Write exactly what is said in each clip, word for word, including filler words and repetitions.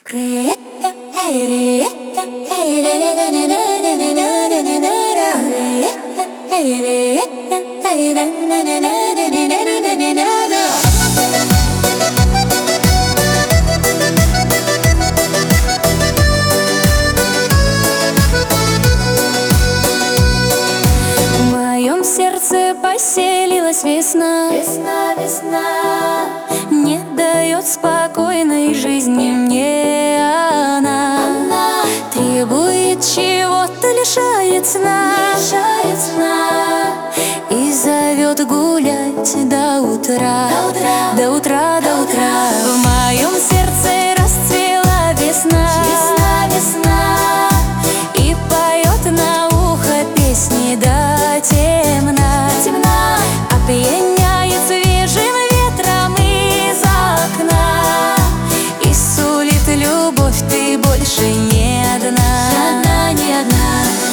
В моем сердце поселилась весна. Весна, весна, Не дает спокойной жизни мне она. она Требует чего-то, лишает сна, лишает сна. и зовет гулять до утра, До утра, до утра, до утра. В моем сердце расцвела весна, Весна, весна, и поет на ухо песни до темна, темна, опьяняет свежим ветром из окна и сулит любовь, ты больше не одна. не одна, не одна.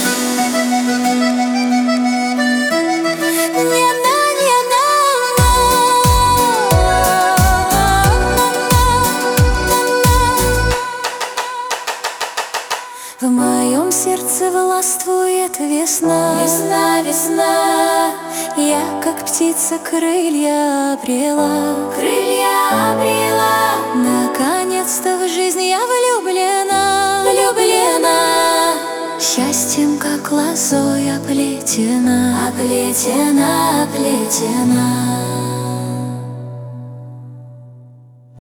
Не одна, не одна. В моем сердце властвует весна. Весна, весна, Я, как птица, крылья обрела. крылья обрела. Наконец-то в жизнь я влюблена, Влюблена, счастьем, как лозой оплетена, оплетена, оплетена.